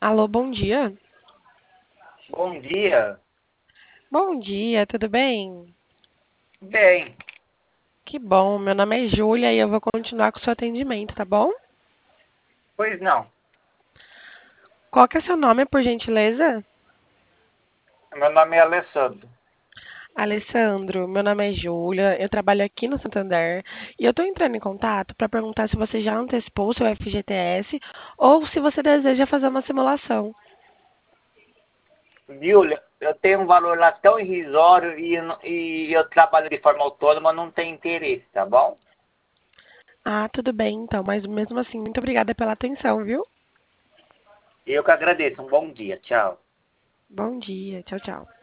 Alô, bom dia. Bom dia. Bom dia, tudo bem? Bem, Que bom, meu nome é Júlia e eu vou continuar com o seu atendimento, tá bom? pois não. Qual que é seu nome, por gentileza? Meu nome é Alessandro. Alessandro, meu nome é Júlia, eu trabalho aqui no Santander e eu estou entrando em contato para perguntar se você já antecipou o seu FGTS ou se você deseja fazer uma simulação. Júlia, eu tenho um valor lá tão irrisório e eu trabalho de forma autônoma, não tenho interesse, tá bom? Ah, tudo bem então, mas mesmo assim, muito obrigada pela atenção, viu? Eu que agradeço. Um bom dia. Tchau. Bom dia, tchau, tchau.